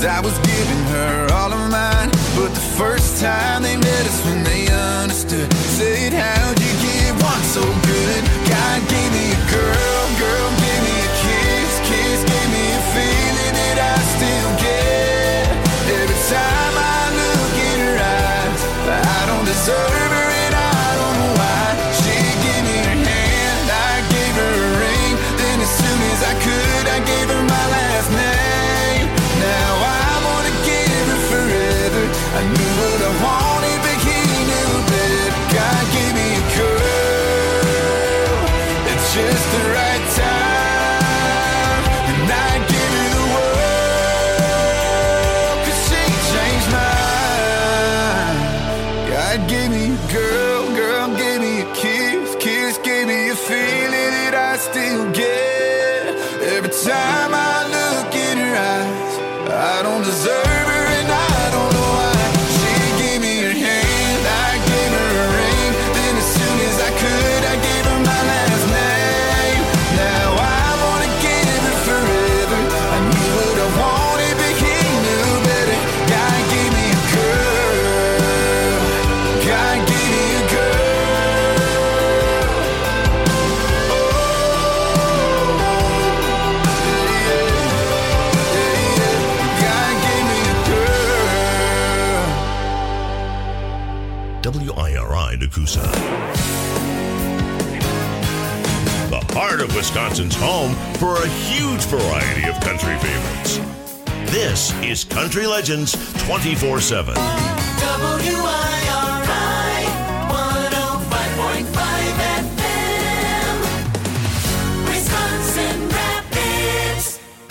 I was giving her all of mine. But the first time they met us when they understood, said, how'd you get one so good? God gave me a girl, girl gave me a kiss, kiss gave me a feeling that I still get. Every time I look in her eyes, I don't deserve her and I don't know why. She gave me her hand, I gave her a ring. Then as soon as I could, I gave her my last name. Now I wanna give her forever. I knew what I wanted, but he knew better. God gave me a girl at just the right time, and I give her the world, 'cause she changed mine. God gave me a girl, girl gave me a kiss, kiss gave me a feeling that I still get. Every time I look in her eyes, I don't deserve her and I don't know why. She gave me her hand, I gave her a ring. Then as soon as I could, I gave her my last name. Now I wanna give her forever. I knew what I wanted, but he knew better. God gave me a girl, God gave me a girl. Oh, God gave me a girl. WIRI Nakusa. The heart of Wisconsin's home for a huge variety of country favorites. This is Country Legends 24/7. WIRI 105.5 FM, Wisconsin Rapids.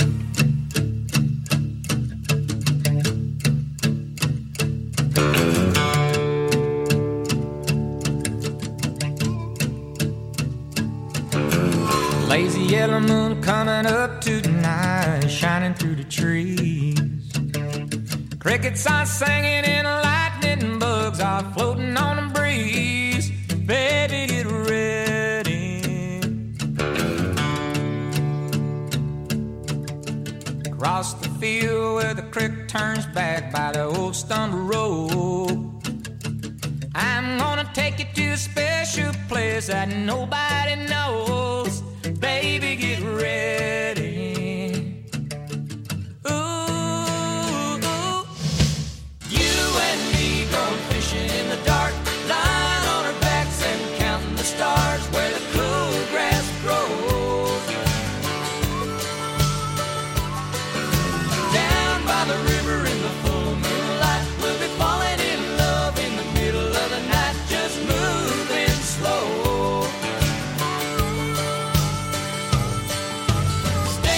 Lazy yellow moon coming up tonight, shining through the trees. Crickets are singing and lightning bugs are floating on the breeze. Baby, get ready. Across the field where the creek turns back by the old stumble road, I'm gonna take you to a special place that nobody knows. Baby, get ready. Ooh, you and me go fishing in the dark, lying on our backs and counting the stars where the cool grass grows. Down by the river in the full moonlight, we'll be falling in love in the middle of the night, just moving slow.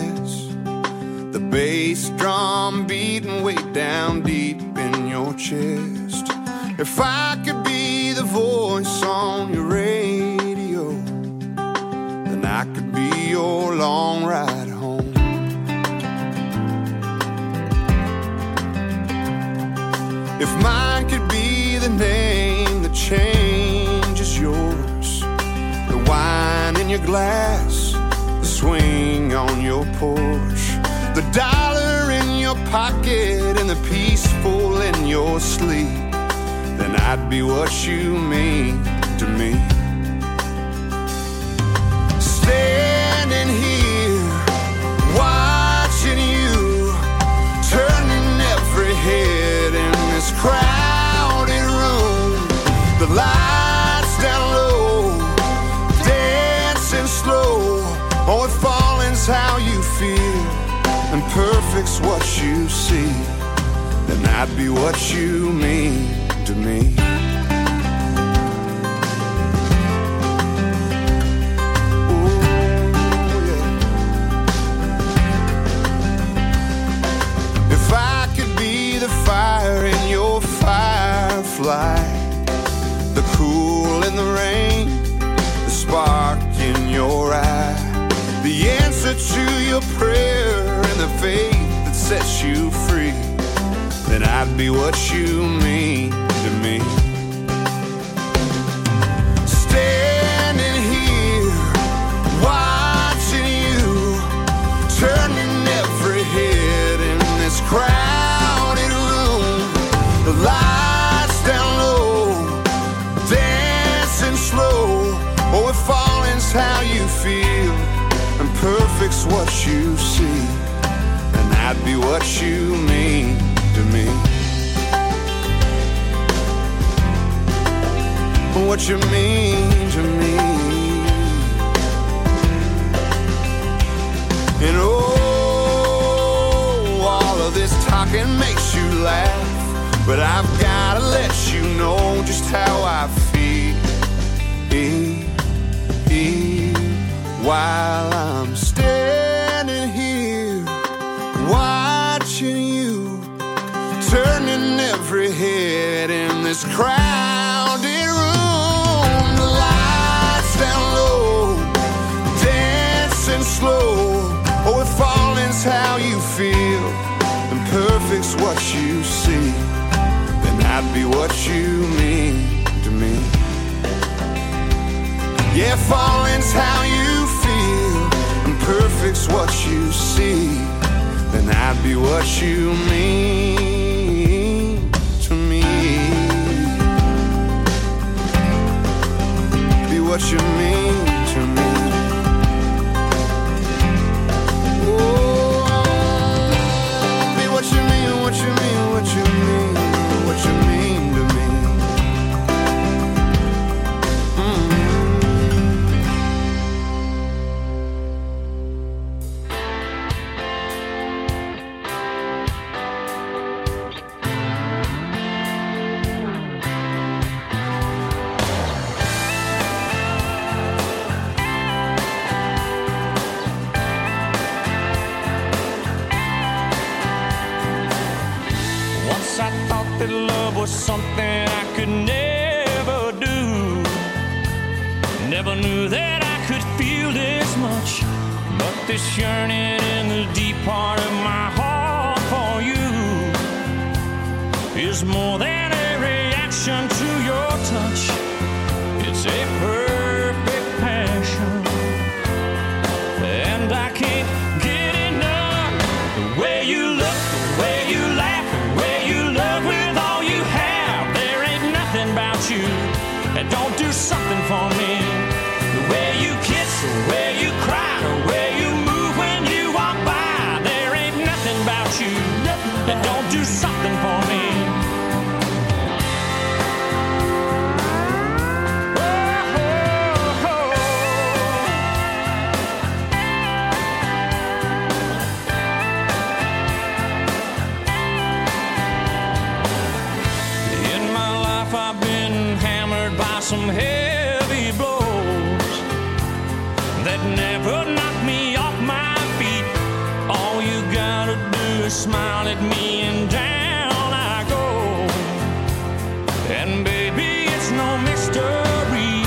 chest, the bass drum beating way down deep in your chest. If I could be the voice on your radio, then I could be your long ride home. If mine could be the name that changes yours, the wine in your glass, the swing on your porch, the dollar in your pocket and the peaceful in your sleep, then I'd be what you mean to me. Standing here, watching you, turning every head in this crowded room. The lights down low, dancing slow. Oh, if falling's how you feel and perfect's what you see, then I'd be what you mean to me. Ooh, yeah. If I could be the fire in your firefly, the cool in the rain, the spark in your eye, the answer to your prayer and the faith that sets you free, then I'd be what you mean to me. Standing here, watching you, turning every head in this crowded room. The lights down low, dancing slow. Oh, if falling's how you feel and perfect's what you see, then I'd be what you mean to me. What you mean to me. And oh, all of this talking makes you laugh, but I've gotta let you know just how I feel while I'm standing here watching you, turning every head in this crowded room. The lights down low, dancing slow. Oh, if falling's how you feel and perfect's what you see, then I'd be what you mean to me. Yeah, falling's how you feel and perfect's what you see, then I'd be what you mean to me. Be what you mean to me. Oh, be what you mean, what you mean, what you mean, what you mean to me. Something I could never do. Never knew that I could feel this much, but this yearning in the deep part of my heart for you is more than a reaction to your touch. It's a perfect passion, and I can't get enough. The way you look, the way you laugh, the way you love with all you have, there ain't nothing about you that don't do something for me. The way you kiss, the way you cry, the way you move when you walk by, there ain't nothing about you that don't do something for me. Some heavy blows, always smile at me and down I go. And baby, it's no mystery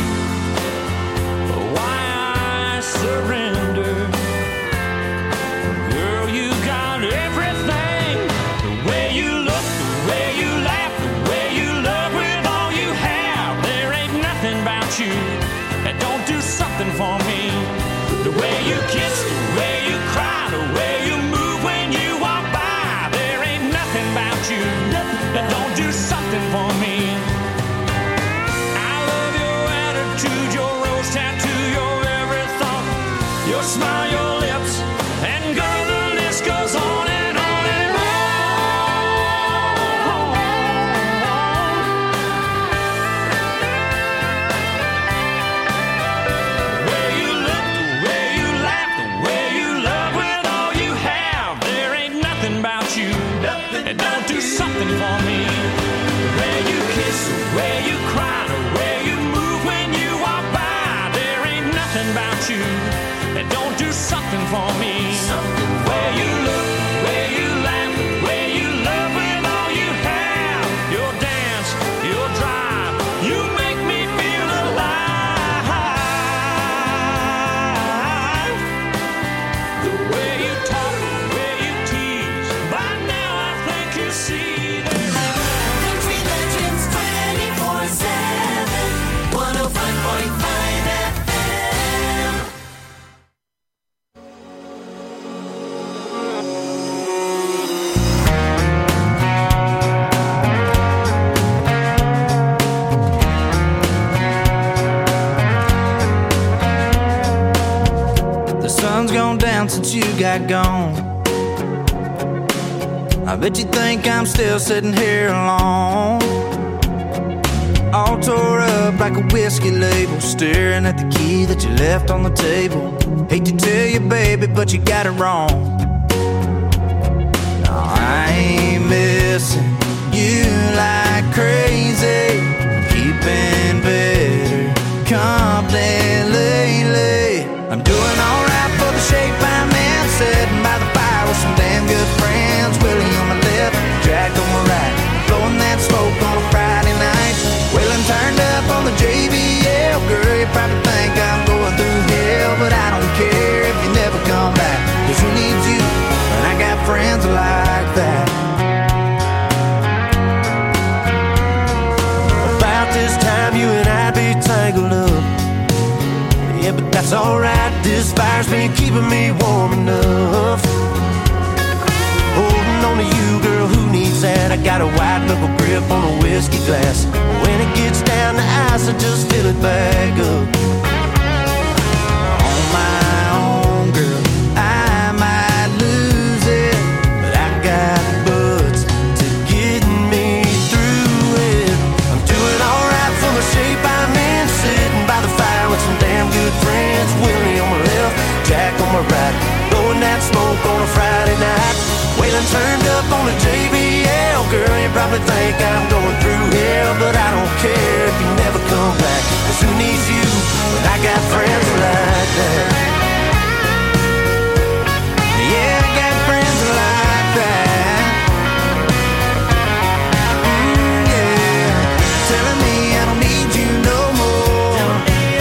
why I surrender. Girl, you got everything. The way you look, the way you laugh, the way you love with all you have. There ain't nothing about you that don't do something for me. The way you kiss, the way you cry, the way you move when you walk by. There ain't nothing about you that don't do something for me. I love your attitude, your rose tattoo, your every thought, your smile, your lips, and girl, the list goes on and on and on. The way you look, the way you laugh, the way you love with all you have. There ain't nothing about you that don't do something for me. The way you kiss, the way you cry, the way you move when you walk by. There ain't nothing about you that don't do something for me. The way you look, the way you laugh, the way you love with all you have. Your dance, your drive, you make me feel alive. The way you talk, the way you tease, by now I think you see that. Country Legends 24/7, 105.5 FM. The sun's gone down since you got gone. I bet you think I'm still sitting here alone, all tore up like a whiskey label, staring at the key that you left on the table. Hate to tell you, baby, but you got it wrong. No, I ain't missing you like crazy. I'm keeping better company lately. I'm doing alright for the shape I'm in, sitting by the fire with some damn good friends. Willie on my left, Jack on my right, blowing that smoke on a Friday night. Waylon turned up on the JBL. Girl, you probably think I'm going through hell, but I don't care if you never come back, 'cause who needs you when I got friends like that? About this time you and I'd be tangled up. Yeah, but that's alright, this fire's been keeping me warm enough. Holding on to you, girl, who needs that? I got a white knuckle grip on a whiskey glass. When it gets down to ice, I just fill it back up. On my own, girl, I might lose it, but I got butts to get me through it. I'm doing alright for the shape I'm in, sitting by the fire with some damn good friends. Willie on my left, Jack on my right, blowing that smoke on a Friday night. Waylon turned up on the JBL. Girl, you probably think I'm going through hell, but I don't care if you never come back, 'cause who needs you when I got friends like that? Yeah, I got friends like that. Yeah, telling me I don't need you no more.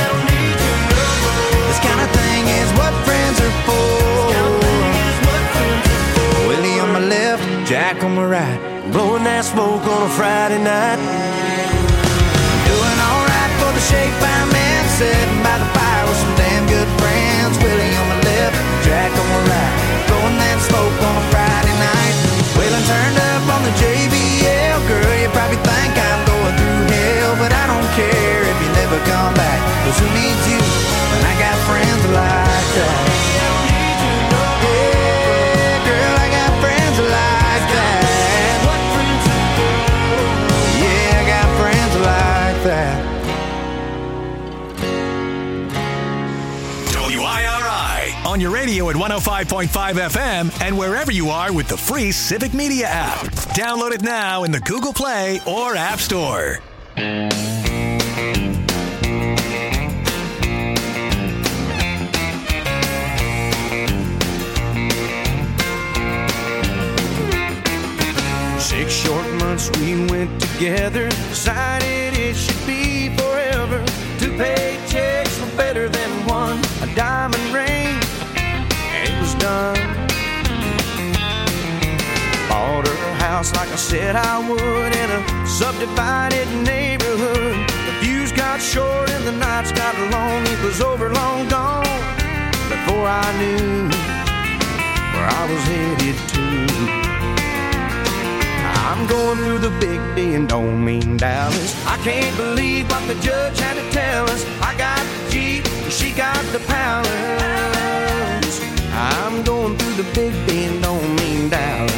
This kind of thing is what friends are for. Willie on my left, Jack on my right, blowing that smoke on a Friday night. Doing alright for the shape I'm in, sitting by the fire with some damn good friends. Willie on my left, Jack on my right, blowing that smoke on a Friday night. Waylon turned up on the JBL. Girl, you probably think I'm going through hell, but I don't care if you never come back, 'cause who needs you when I got friends like that? Yeah, girl, I got friends like that. Yeah, I got friends like that. WIRI. On your radio at 105.5 FM and wherever you are with the free Civic Media app. Download it now in the Google Play or App Store. short months we went together, decided it should be forever. 2 paychecks were better than one, a diamond ring, and it was done. Bought her house like I said I would in a subdivided neighborhood. The views got short and the nights got long. It was over, long gone, before I knew where I was headed to. I'm going through the big D and don't mean Dallas. I can't believe what the judge had to tell us. I got the Jeep, she got the palace. I'm going through the big D and don't mean Dallas.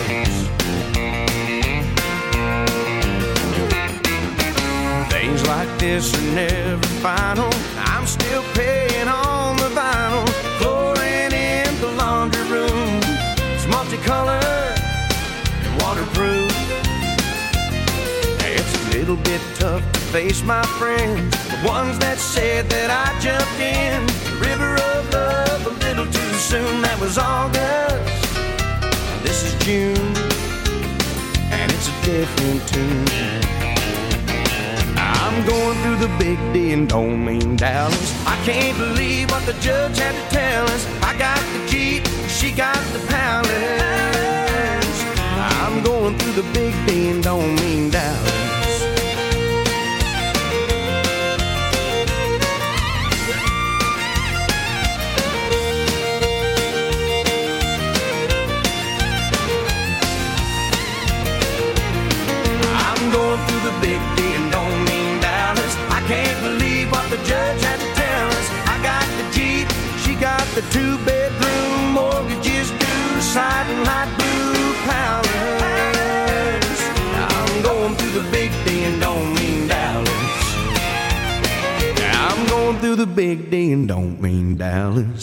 Things like this are never final. I'm still paying on the vinyl. Flooring in the laundry room, it's multicolored and waterproof. It's a little bit tough to face my friends, the ones that said that I jumped in the river of love a little too soon. That was August, this is June, and it's a different tune. I'm going through the big D and don't mean Dallas. I can't believe what the judge had to tell us. I got the Jeep, she got the palace. I'm going through the big D and don't mean Dallas. I'm going through the big D and don't mean Dallas. I can't believe what the judge had to tell us. I got the Jeep, she got the 2-bedroom, mortgages due, siding light blue palace. I'm going through the big D and don't mean Dallas. I'm going through the big D and don't mean Dallas.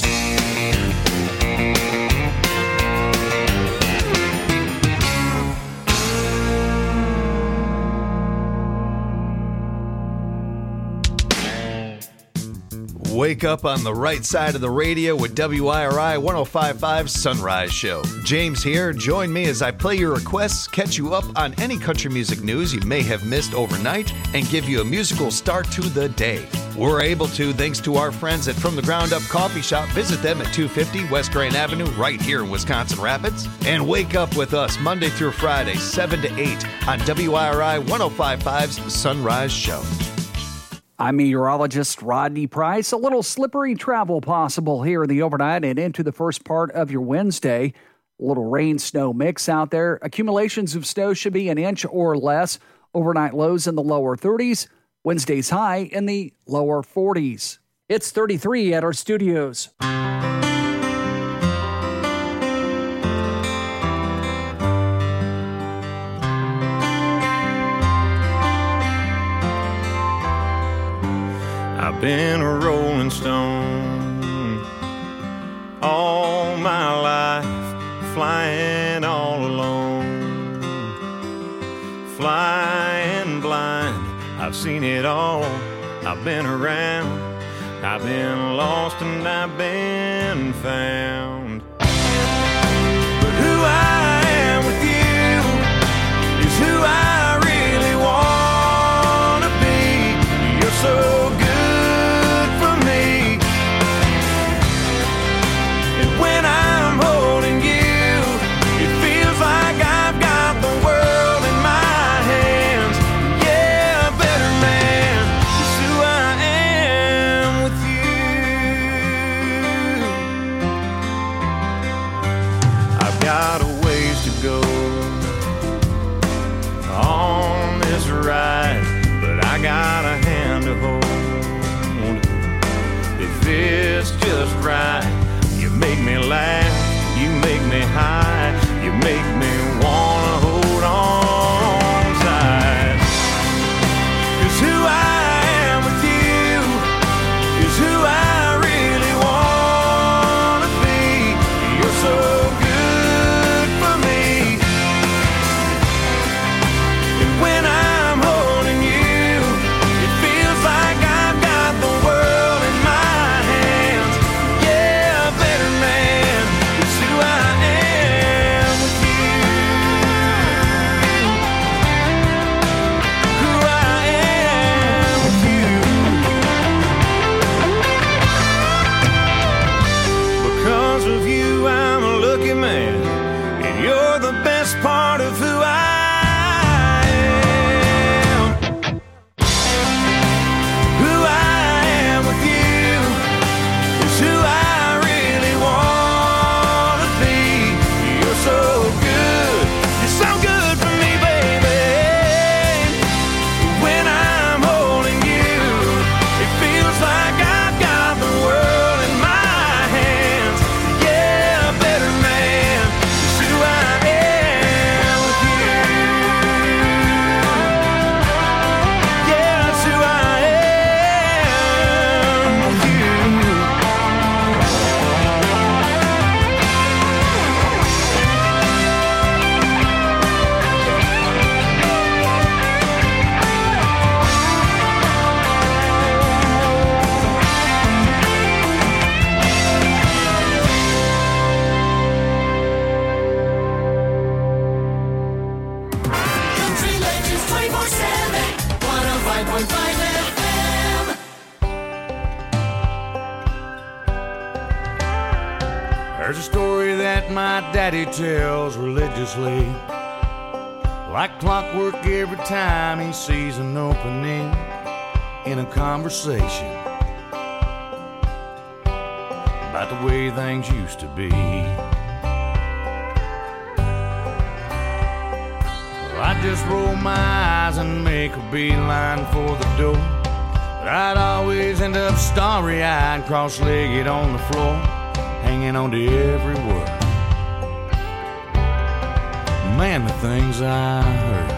Wake up on the right side of the radio with WIRI 105.5 Sunrise Show. James here. Join me as I play your requests, catch you up on any country music news you may have missed overnight, and give you a musical start to the day. We're able to thanks to our friends at From the Ground Up Coffee Shop. Visit them at 250 West Grand Avenue right here in Wisconsin Rapids. And wake up with us Monday through Friday, 7 to 8 on WIRI 105.5's Sunrise Show. I'm meteorologist Rodney Price. A little slippery travel possible here in the overnight and into the first part of your Wednesday. A little rain-snow mix out there. Accumulations of snow should be an inch or less. Overnight lows in the lower 30s. Wednesday's high in the lower 40s. It's 33 at our studios. I've been a rolling stone all my life, flying all alone, flying blind. I've seen it all, I've been around, I've been lost and I've been found. But who I am with you is who I really want to be. You're so right. You make me laugh, you make me high, you make me wanna hold on tight. 'Cause who I am with you is who I really wanna be. You're so good for me, and when I'm holding you, it feels like I've got the world in my hands. Yeah, better man is who I am with you. There's a story that my daddy tells religiously, like clockwork every time he sees an opening in a conversation about the way things used to be. Well, I just roll my eyes and make a beeline for the door, but I'd always end up starry-eyed, cross-legged on the floor, hanging on to every word. Man, the things I heard.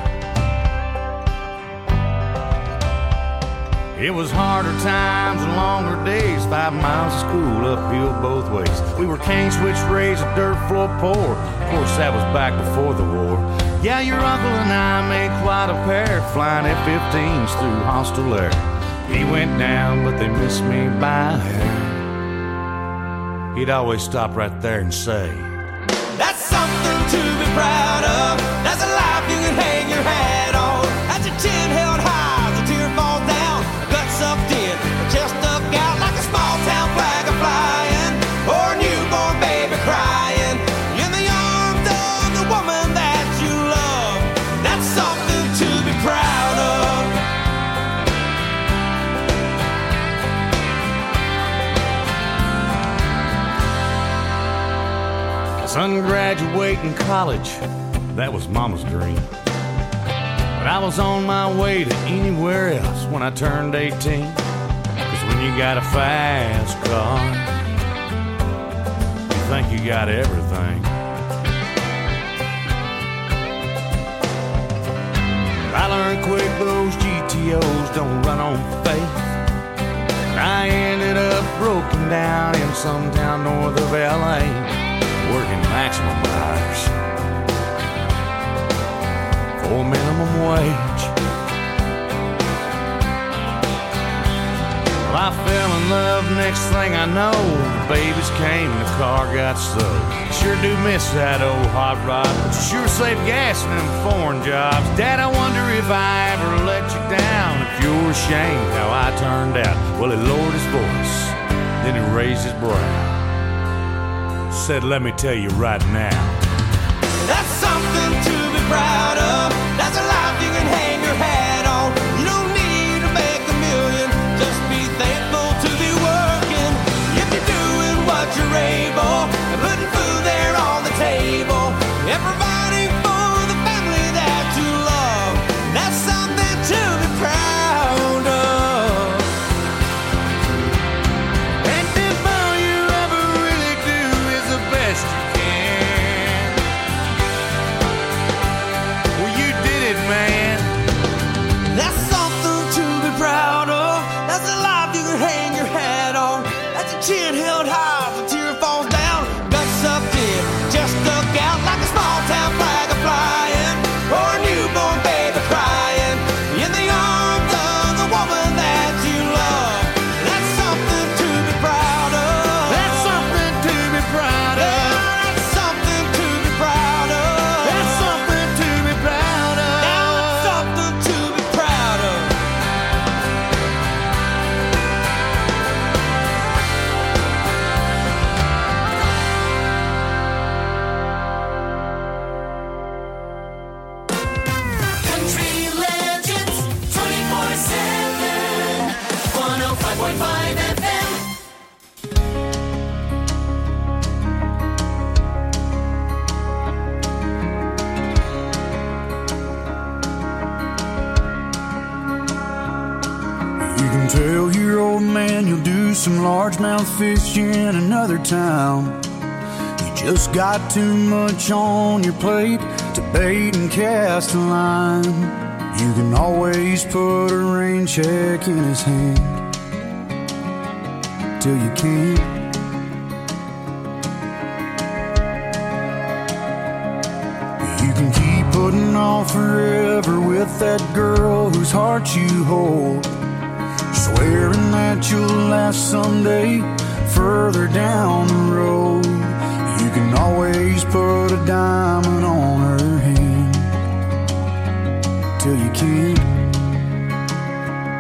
It was harder times and longer days, 5 miles of school uphill both ways. We were cane switch raised, a dirt floor poor. Of course, that was back before the war. Yeah, your uncle and I made quite a pair, flying F-15s through hostile air. He went down, but they missed me by a hair. He'd always stop right there and say, That's something to be proud of. That's a life you can hang your hat on. That's your chin held high, the tear falls down, a gut sucked in, a chest stuck out like a small town flag a flying, or a newborn baby crying in the arms of the woman that you love. That's something to be proud of. Son graduating college, that was Mama's dream. But I was on my way to anywhere else when I turned 18. 'Cause when you got a fast car, you think you got everything. I learned quick those GTOs don't run on faith. I ended up broken down in some town north of LA, working maximum hours for minimum wage. Well, I fell in love, next thing I know, the babies came and the car got stowed. Sure do miss that old hot rod, but you sure save gas in them foreign jobs. Dad, I wonder if I ever let you down, if you're ashamed how I turned out. Well, he lowered his voice, then he raised his brow, said, let me tell you right now, That's something to be proud of. That's a life you can hang your hat on. You don't need to make a million, just be thankful to be working. If you're doing what you're able and putting food there on the table and providing for the family that you love, that's something to be proud of. and if all you ever really do is the best you can, well, you did it, man. That's something to be proud of. That's a life you can hang your hat on. That's a chin held high, the tear falls down, gut sucked in, just stuck out like a small town flag a flying, or a newborn baby crying in the arms of the woman that you love. That's something to be proud of. That's something to be proud of. That's something to be proud of. That's something to be proud of. That's something to be proud of. Country Legends 24/7 105.5 FM. You can tell your old man you'll do some largemouth fishing in another town. You just got too much on your plate to bait and cast a line. You can always put a rain check in his hand till you can't. You can keep putting off forever with that girl whose heart you hold, swearing that you'll last someday further down the road. You can always put a diamond on her hand till you can't.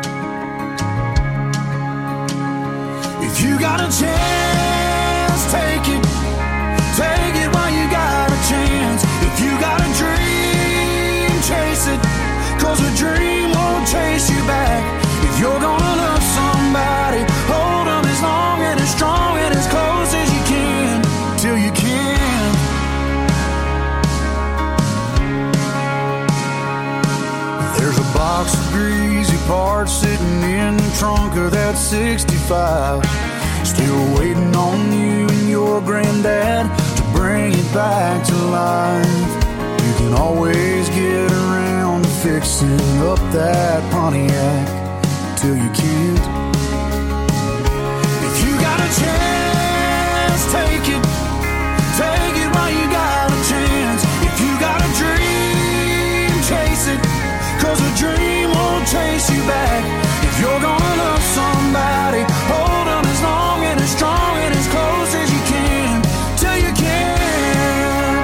trunk of that 65. Still waiting on you and your granddad to bring it back to life. You can always get around to fixing up that Pontiac till you can't. If you got a chance, take it. Take it while you got a chance. If you got a dream, chase it. 'Cause a dream won't chase you back. If you're gonna love somebody, hold them as long and as strong and as close as you can, till you can't.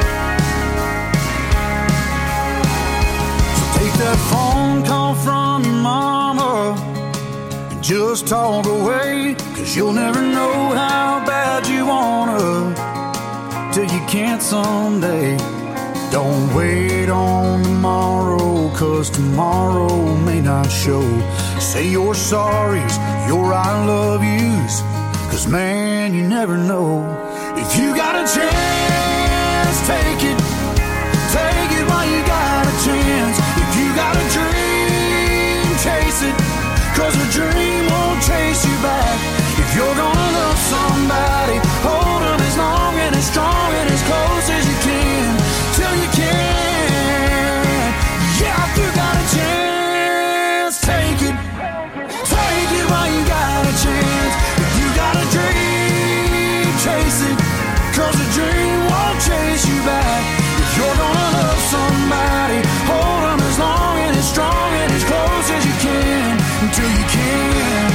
So take that phone call from your mama and just talk away. 'Cause you'll never know how bad you wanna till you can't someday. Don't wait on tomorrow, 'cause tomorrow may not show. Say your sorries, your I love yous, 'cause man, you never know. If you got a chance, take it. Take it while you got a chance. If you got a dream, chase it. 'Cause a dream won't chase you back. If you're gonna love somebody, hold them as long and as strong and as close as you can, till you can. Yeah, if you got a chance, take it. Take it while you got a chance. If you got a dream, chase it. 'Cause a dream won't chase you back. If you're gonna love somebody, hold them as long and as strong and as close as you can, until you can.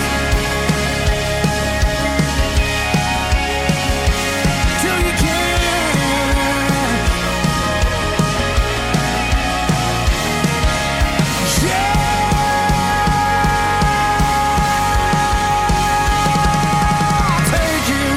Till you can. Yeah. Take you.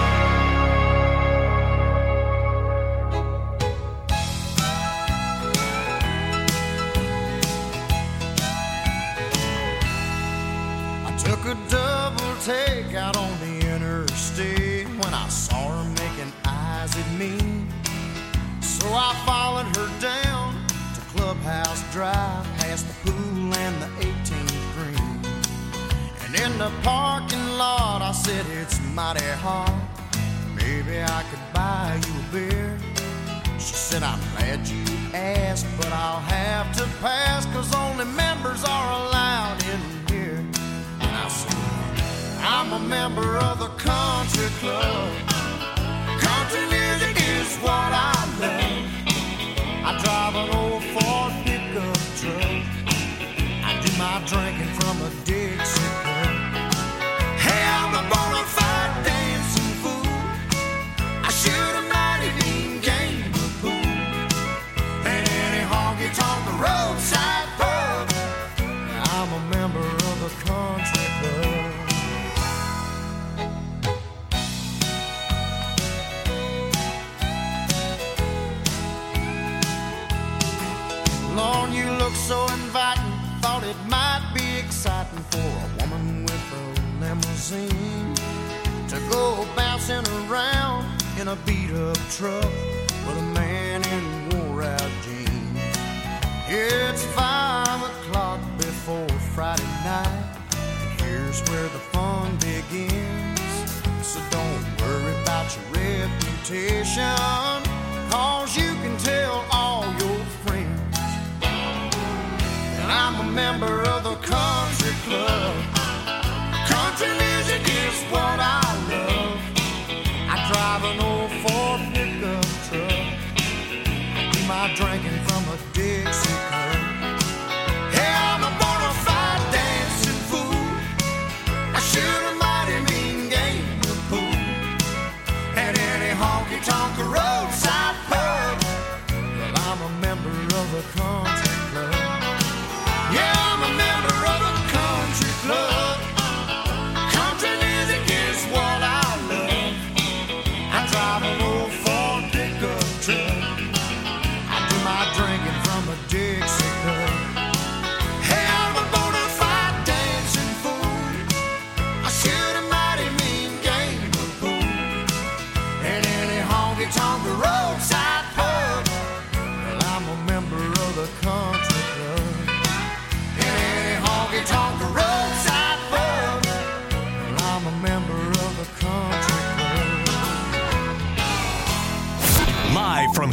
I took a double take out on the interstate when I saw her making eyes at me. So I followed her down to Clubhouse Drive, past the pool and the 18th green. And in the parking lot I said, it's mighty hot, maybe I could buy you a beer. She said, I'm glad you asked, but I'll have to pass, 'cause only members are allowed in here. And I said, I'm a member of the country club. Country music is what I love. I drive an old Ford pickup truck. I do my drinking from a Dixie cup. Hey, I'm a bona fide dancing fool. I shoot a mighty mean game of pool. And any honky-tonk roadside pub. I'm a member of the country club. Lord, you look so inviting. Thought it might be exciting for a woman with a limousine to go bouncing around in a beat-up truck with a man in wore-out jeans. It's 5 o'clock before Friday night, and here's where the fun begins. So don't worry about your reputation, 'cause you can tell all your friends. And I'm a member of the country club. Country music is what I love. I drive an old Ford pickup truck. I do my drinking from a Dixie cup. Hey, I'm a bona fide dancing fool. I shoot a mighty mean game of pool. At any honky-tonk roadside pub. Well, I'm a member of the country club. Yeah, I'm a member of a country club. Country music is what I love. I drive an old Ford pickup truck. I do my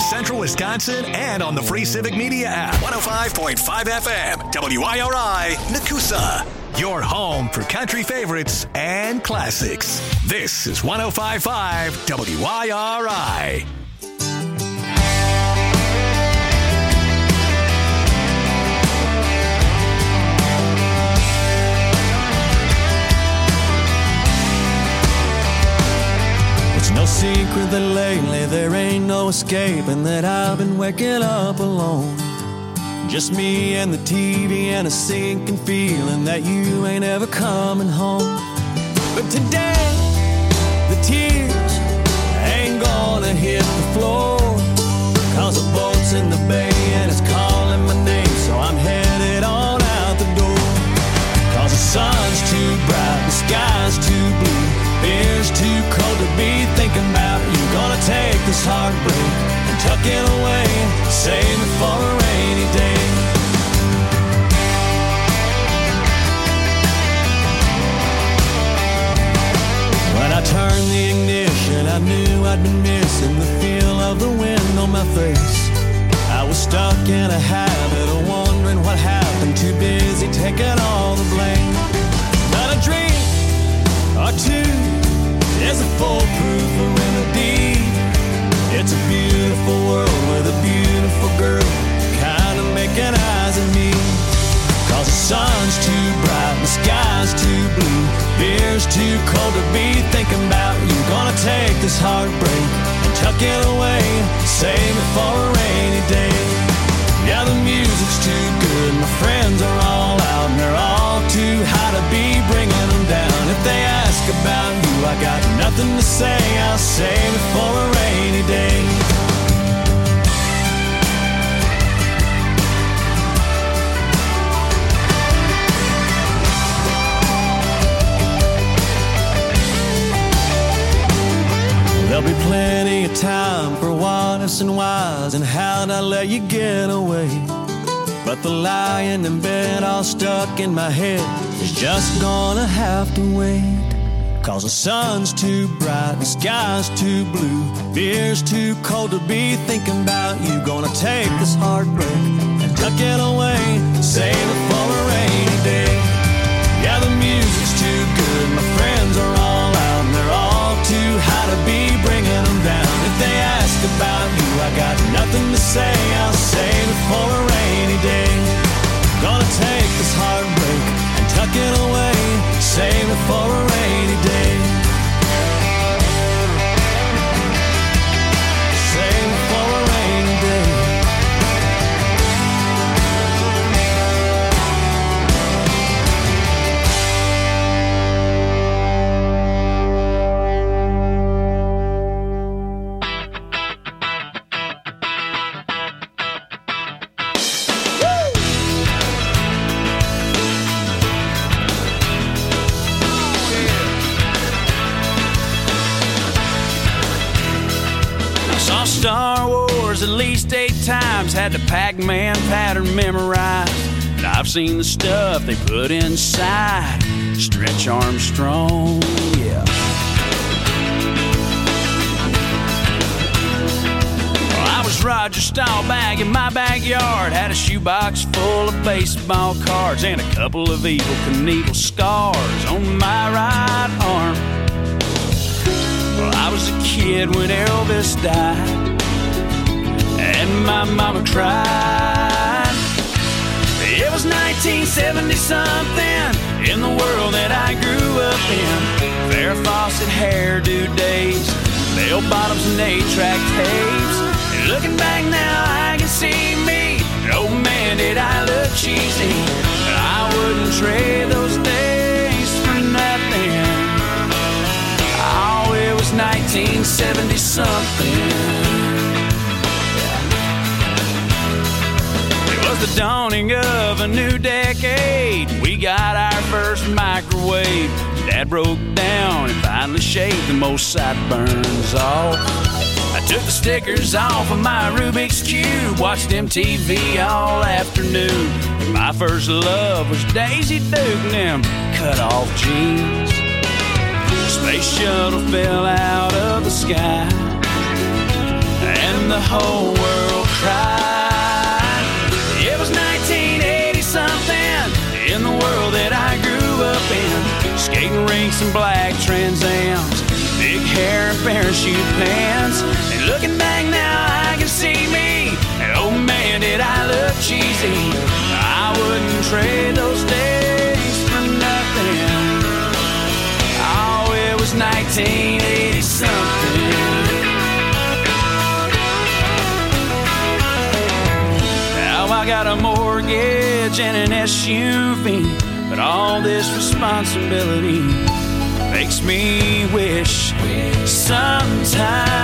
Central Wisconsin and on the free Civic Media app. 105.5 FM, WIRI, Nakusa. Your home for country favorites and classics. This is 105.5 WIRI. It's no secret that lately there ain't no escaping that I've been waking up alone. Just me and the TV and a sinking feeling that you ain't ever coming home. But today, the tears ain't gonna hit the floor, 'cause the boat's in the bay and it's calling my name, so I'm headed on out the door. 'Cause the sun's too bright, the sky's too blue, beer's too cold to be thinking about you. Gonna take this heartbreak and tuck it away, save it for a rainy day. When I turned the ignition, I knew I'd been missing the feel of the wind on my face. I was stuck in a habit of wondering what happened, too busy taking all the blame. But a drink or two is a foolproof remedy. It's a beautiful world with a beautiful girl kind of making eyes at me. 'Cause the sun's too bright, the sky's too blue, beer's too cold to be thinking about you. Gonna take this heartbreak and tuck it away, save it for a rainy day. Yeah, the music's too good, my friends are all out, and they're all too high to be bringing them down. If they ask about you, I got nothing to say, I'll save it for a rainy day. There'll be plenty of time for what ifs and whys and how'd I let you get away. But the lying in bed all stuck in my head is just gonna have to wait. 'Cause the sun's too bright, the sky's too blue, beer's too cold to be thinking about you. Gonna take this heartbreak and tuck it away, save it for a rainy day. Yeah, the music's too good, my friends are all out, and they're all too high to be bringing them down. If they ask about you, I got nothing to say, I'll save it for a rainy day. Gonna take this heartbreak and tuck it away, save it for a rainy day. Save it for a rainy day. Star Wars at least 8 times, had the Pac-Man pattern memorized. And I've seen the stuff they put inside Stretch Armstrong, yeah. Well, I was Roger Staubach in my backyard, had a shoebox full of baseball cards and a couple of Evel Knievel scars on my right arm. Well, I was a kid when Elvis died, and my mama cried. It was 1970-something in the world that I grew up in. Farrah Fawcett hairdo days, bell bottoms and 8-track tapes. And looking back now, I can see me. Oh man, did I look cheesy. But I wouldn't trade those days for nothing. Oh, it was 1970-something. The dawning of a new decade, we got our first microwave. Dad broke down and finally shaved the most sideburns off. I took the stickers off of my Rubik's Cube, watched MTV all afternoon. And my first love was Daisy Duke and them cut-off jeans. Space shuttle fell out of the sky, and the whole world cried. It was 1980 something in the world that I grew up in. Skating rinks and black Trans Ams, big hair and parachute pants. And looking back now, I can see me. And oh man, did I look cheesy. I wouldn't trade those days for nothing. Oh, it was 1980 something. Now I got a mortgage and an SUV, but all this responsibility makes me wish sometimes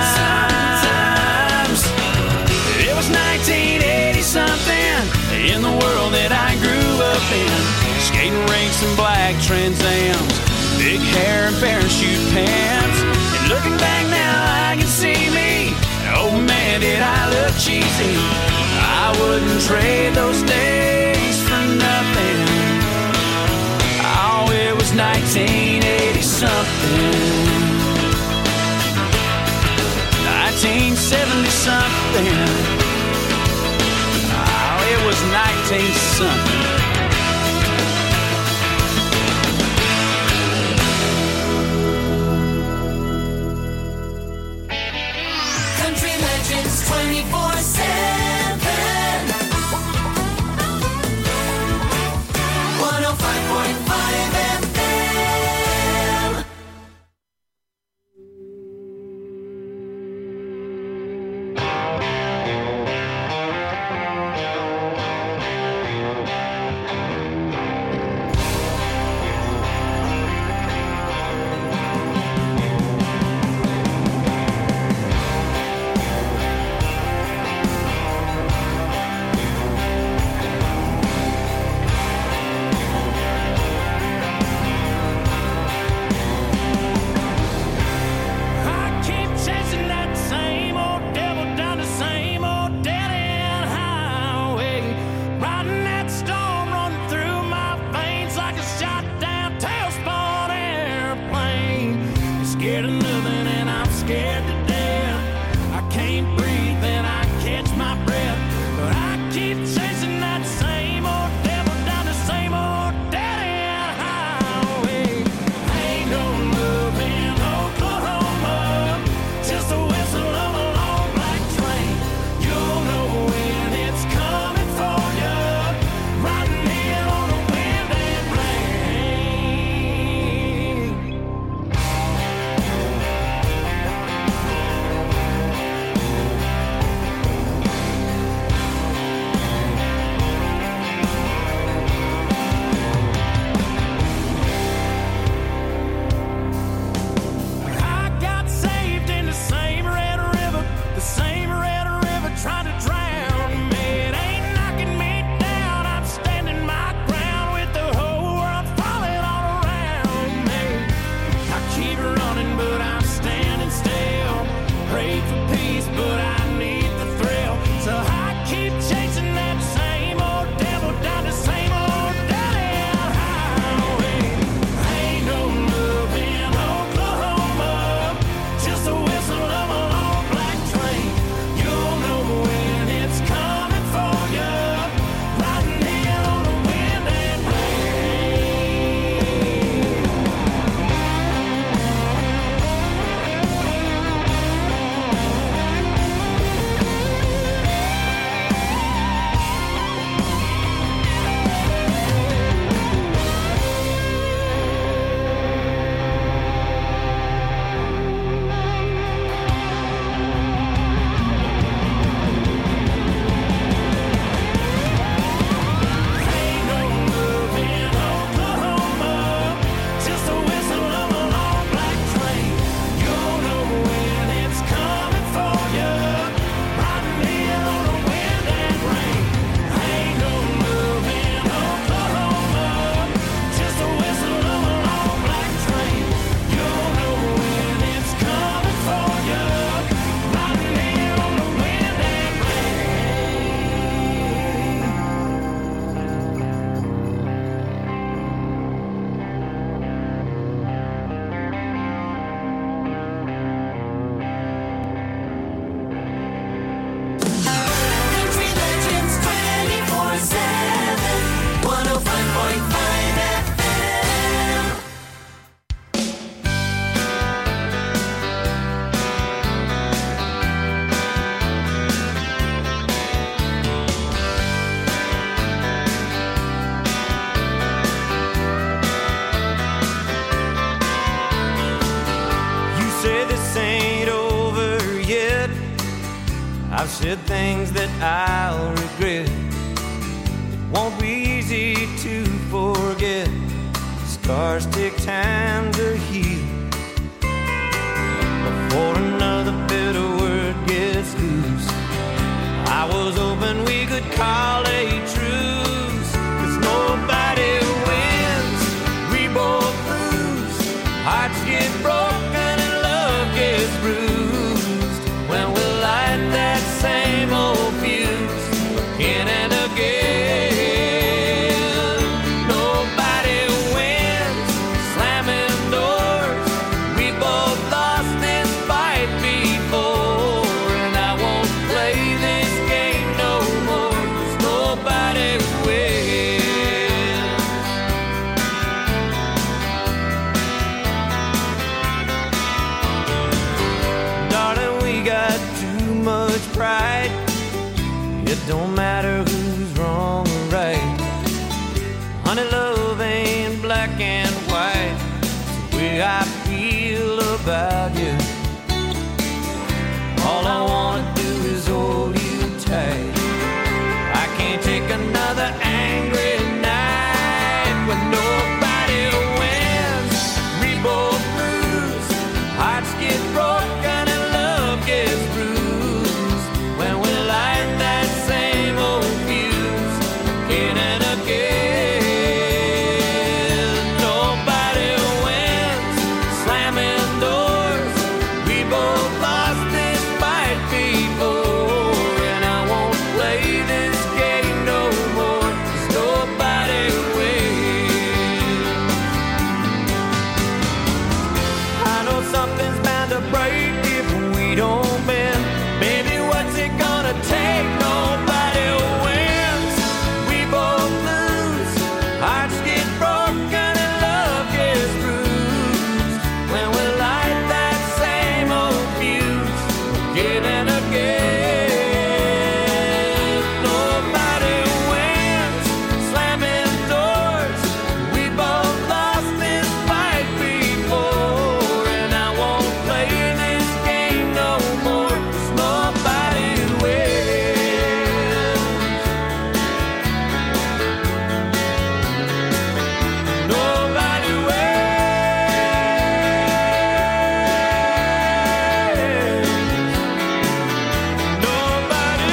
it was 1980 something in the world that I grew up in. Skating rinks and black Trans Ams, big hair and parachute pants. And looking back now, I can see me. Oh man, did I look cheesy. I wouldn't trade those days for nothing. Oh, it was 1980 something. 1970 something. Oh, it was 19 something. Country Legends 24/7. 105.5 FM. I've said things that I'll regret. It won't be easy to forget. Scars take time to heal before another bitter word gets loose. I was hoping we could call a truce, 'cause nobody wins, we both lose. Hearts get broken and love gets bruised when we light that same old fuse again and again. Nobody wins, slamming doors. We both lost this fight before, and I won't play this game no more, 'cause nobody wins. Darling, we got too much pride. It don't matter who's wrong or right. Honey, love ain't black and white. It's the way I feel about you. All I wanna do is hold you tight. I can't take another angry night when nobody wins, we both lose. Hearts get broken and love gets bruised when we light that same old fuse again and again. Nobody wins, slamming doors. We both lost this fight before, and I won't play this game no more, 'cause nobody wins. I know something's bound to break if we don't bend. Baby, what's it gonna take? Nobody wins, we both lose. Hearts get broken and love gets bruised when we light that same old fuse again and again. Nobody wins, slamming doors. We both lost this fight before, and I won't play this game no more, 'cause nobody wins. Nobody wins. Nobody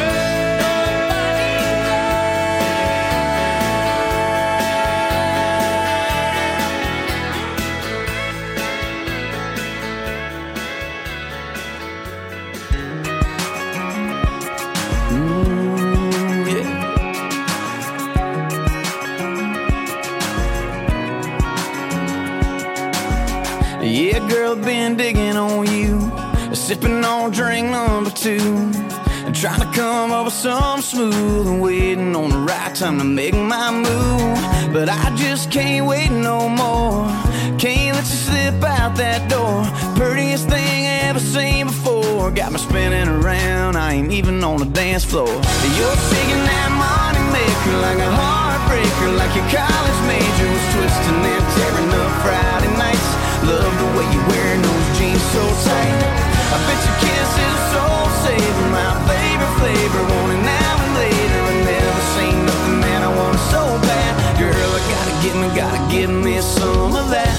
Yeah, girl, been digging on you, sipping on drink number 2, and trying to come up with something smooth, and waiting on the right time to make my move. But I just can't wait no more. Can't let you slip out that door. Prettiest thing I ever seen before. Got me spinning around, I ain't even on the dance floor. You're shaking that money maker like a heartbreaker, like your college major was twisting and tearing up Friday nights. Love the way you wearing those jeans so tight. I bet your kiss is soul saver, my favorite flavor. Want it now and later. I never seen nothing that I want so bad. Girl, I gotta give me some of that.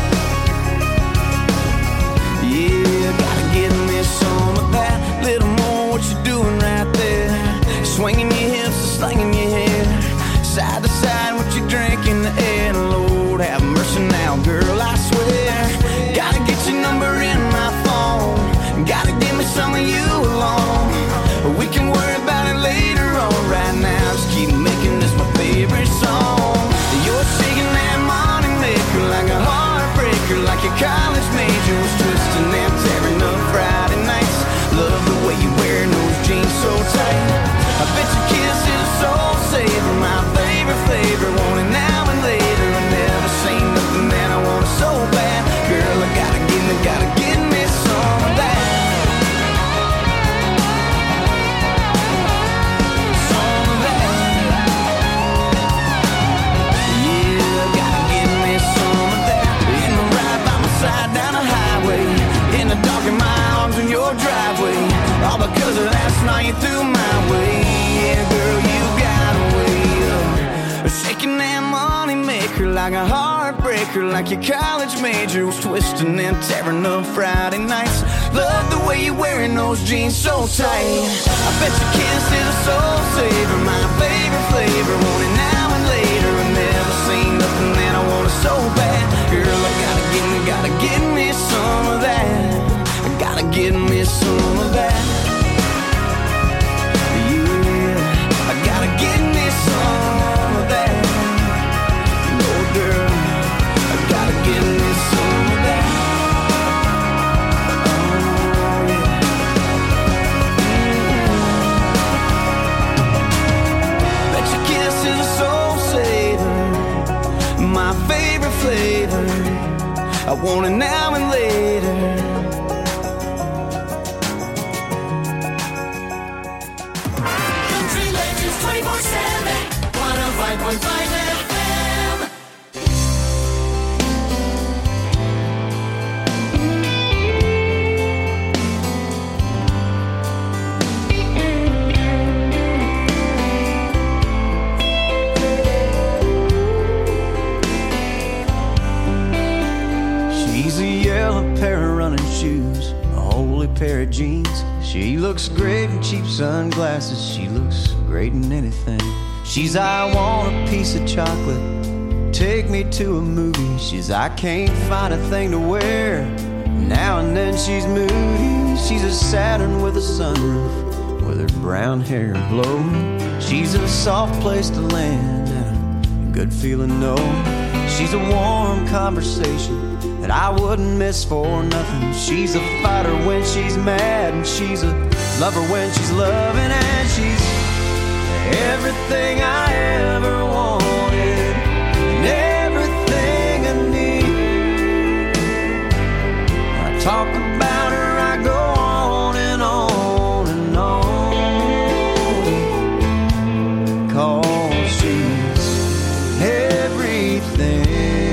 Yeah, gotta give me some of that. Little more what you doing right there. Swinging your hips and slinging your hair. Side to side, what you drink in the air. Lord, have mercy now, girl, I swear. Gotta get your number in my phone. Gotta give me some of you alone. We can worry you threw my way. Yeah, girl, you got a way of shaking that money maker like a heartbreaker, like your college major was twisting and tearing up Friday nights. Love the way you're wearing those jeans so tight. I bet your kiss is a soul saver, my favorite flavor. Want it now and later. I've never seen nothing that I want it so bad. Girl, I gotta get me some of that. I gotta get me some of that. Yeah, I gotta get me some of that. No, girl, I gotta get me some of that. My favorite flavor, I want it now and later. Country Legends 24/7, 105.5 FM. Pair of running shoes, a holy pair of jeans. She looks great in cheap sunglasses. She looks great in anything. She's I want a piece of chocolate, take me to a movie. She's I can't find a thing to wear. Now and then she's moody. She's a Saturn with a sunroof, with her brown hair blowing. She's a soft place to land and a good feeling no. She's a warm conversation that I wouldn't miss for nothing. She's a fighter when she's mad, and she's a lover when she's loving, and she's everything I ever wanted and everything I need. When I talk about her, I go on and on and on, 'cause she's everything.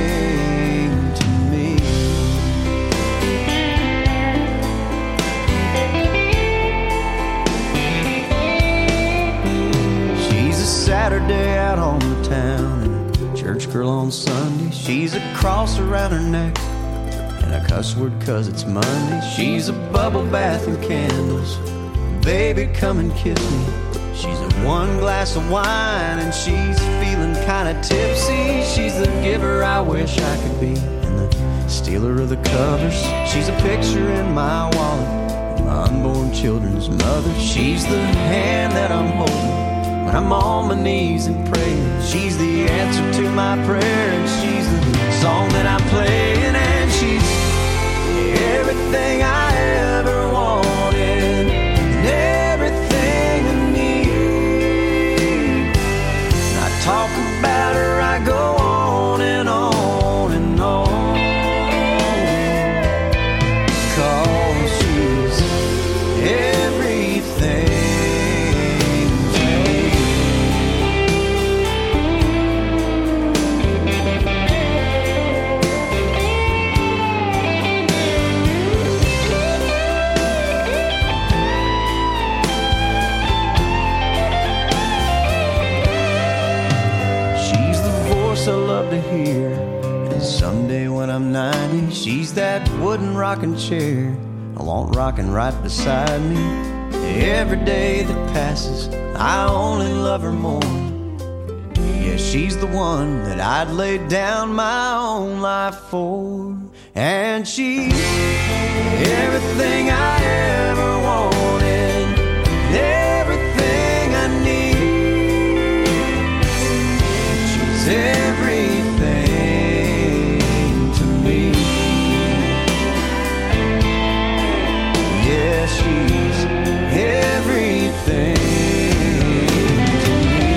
Saturday out on the town and a church girl on Sunday. She's a cross around her neck and a cuss word 'cause it's Monday. She's a bubble bath and candles. Baby, come and kiss me. She's a one glass of wine and she's feeling kinda tipsy. She's the giver I wish I could be and the stealer of the covers. She's a picture in my wallet, my unborn children's mother. She's the hand that I'm holding when I'm on my knees and praying. She's the answer to my prayer, and she's the song that I'm playing, and she's everything I ever wanted and everything I need. When I talk about her, I go on and on and on, 'cause she's everything. I love to hear, and someday when I'm 90, she's that wooden rocking chair I want rocking right beside me. Every day that passes, I only love her more. Yeah, she's the one that I'd lay down my own life for, and she's everything I ever wanted, everything I need. She's everything to me. Yeah, she's everything to me.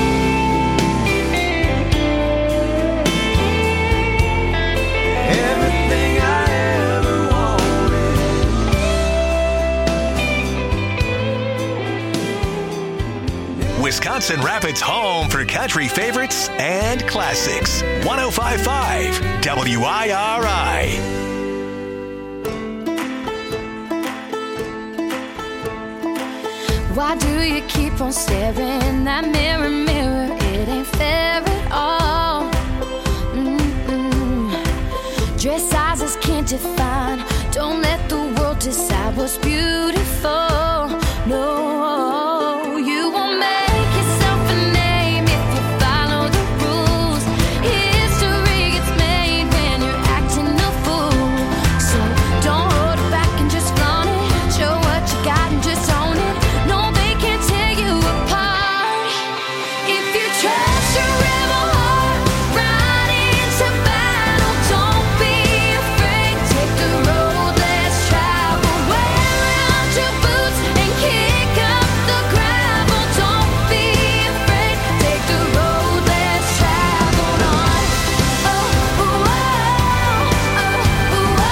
Everything I ever wanted. Wisconsin Rapids' home for country favorites and classics. 105.5 WIRI. Why do you keep on staring? That mirror, mirror, it ain't fair at all. Dress sizes can't define. Don't let the world decide what's beautiful. No, you won't make yourself a name if you follow the rules. History gets made when you're acting a fool. So don't hold it back and just flaunt it. Show what you got and just own it. No, they can't tear you apart. If you trust your rebel heart, ride into battle. Don't be afraid. Take the road less traveled. Wear out your boots and kick up the gravel. Don't be afraid. Take the road less traveled on. Oh, oh, oh,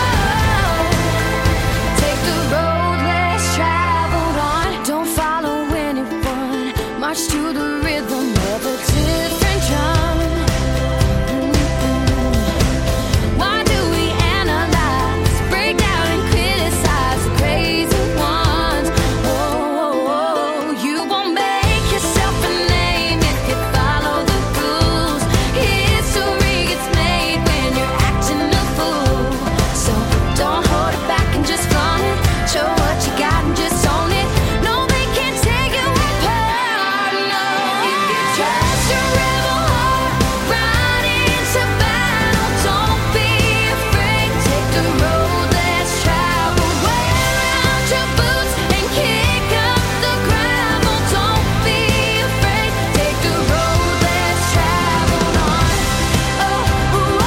take the road less traveled on. Don't follow anyone. March to the rhythm of a different drum. Why do we analyze, break down and criticize the crazy ones? Oh, you won't make yourself a name if you follow the rules. History gets made when you're acting a fool. So don't hold it back and just flaunt it. Show what you got and just own it. No, they can't take you apart. No, if you trust your rebel heart, ride into battle. Don't be afraid. Take the road less traveled. Wear out your boots and kick up the gravel. Don't be afraid. Take the road less traveled on. Oh, oh,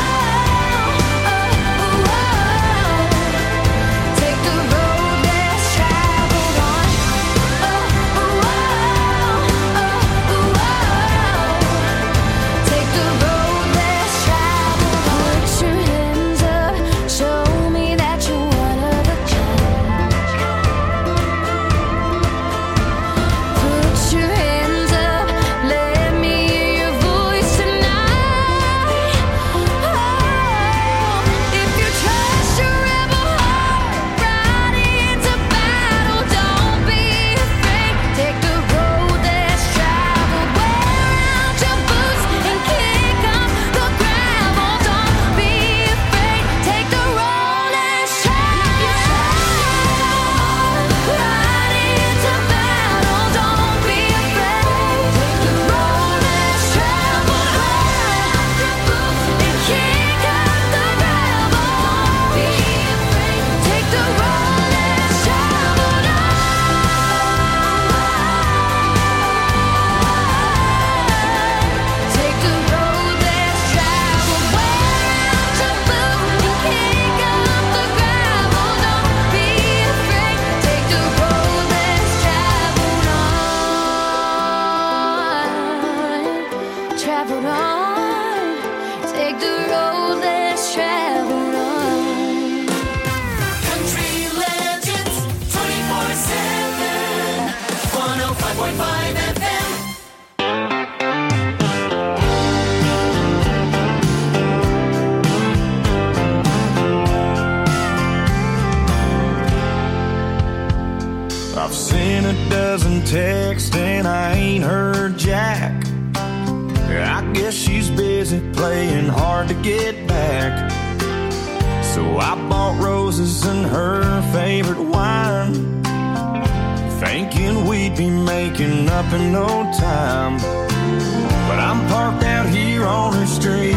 take the road less traveled on. Oh, take the road less traveled on. Put your hands up, show me that you're one of a kind. Put your hands up, let me hear your voice tonight. Oh, if you trust your rebel heart, ride into battle. Don't be afraid. Take the road less traveled. Wear out your boots and kick up the gravel. Don't be afraid. Take the road less traveled. Ride into battle. Don't be afraid. Take the road less traveled. Wear out your boots and kick up the gravel. Don't be afraid. Take the road less traveled. Take the road less traveled. Wear out your boots and kick up the gravel. Don't be afraid. Take the road less traveled on. Traveled on. Take the road less traveled on. Country legends 24/7. 105.5 FM. I've seen a dozen texts and I ain't heard Jack. I guess she's busy playing hard to get back. So I bought roses and her favorite wine, thinking we'd be making up in no time. But I'm parked out here on her street.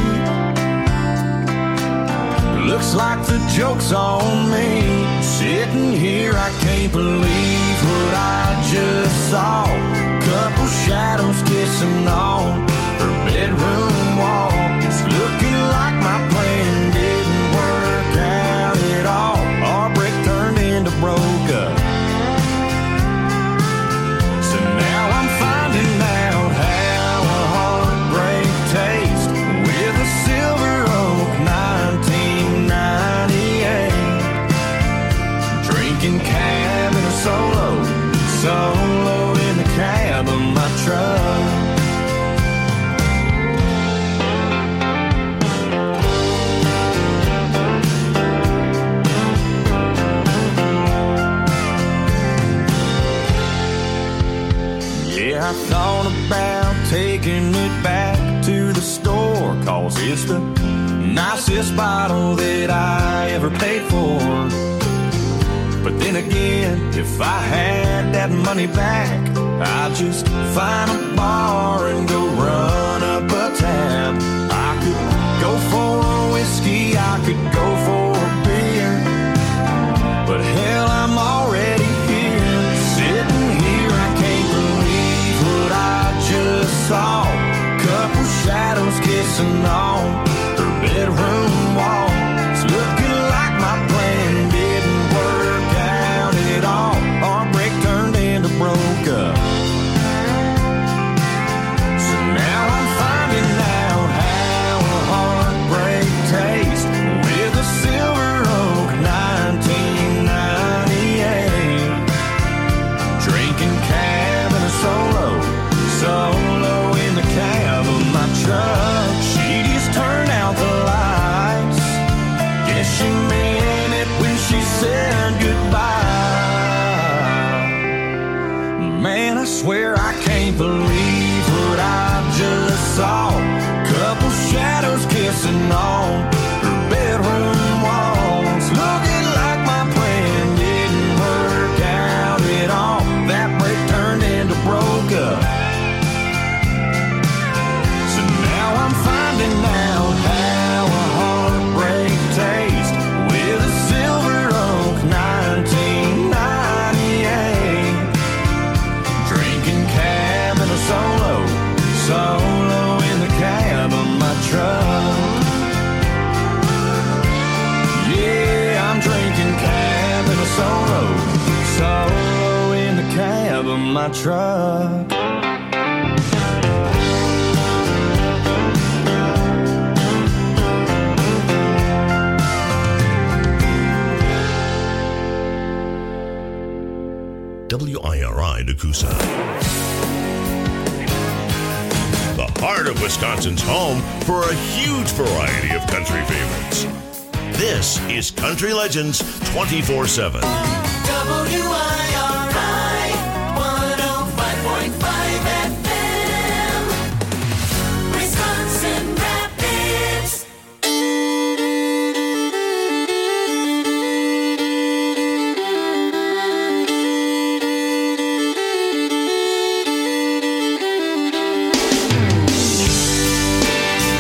Looks like the joke's on me. Sitting here, I can't believe what I just saw. Couple shadows kissing on her bedroom wall. It's looking like my plan didn't work out at all. Our break turned into broke up. So now I'm finding out how a heartbreak tastes with a Silver Oak 1998. Drinking cab in a solo in the cab. Yeah, I thought about taking it back to the store, 'cause it's the nicest bottle that I ever paid for. But then again, if I had that money back, I'd just find a bar and go run up a tab. I could go for a whiskey, I could go for a beer, but hell, I'm already here, sitting here. I can't believe what I just saw. Couple shadows kissing on her bedroom wall. It's looking like my plan didn't work out at all. Our break turned into broke up. So now I'm finding out how a heartbreak tastes with a Silver Oak 1998. Drinking cab and a solo in the cab of my truck. She just turned out the lights. Guess she meant it when she said goodbye. Man, I swear I can't believe what I just saw. Couple shadows kissing on her bedroom walls. Looking like my plan didn't work out at all. That break turned into broke up. So now I'm finding out how a heartbreak tastes with a Silver Oak 1998. Drinking cab and a solo in the cab of my truck. Yeah, I'm drinking cab and a solo in the cab of my truck. WIRI Nakusa. The heart of Wisconsin's home for a huge variety of country favorites. This is Country Legends 24/7. WIRI.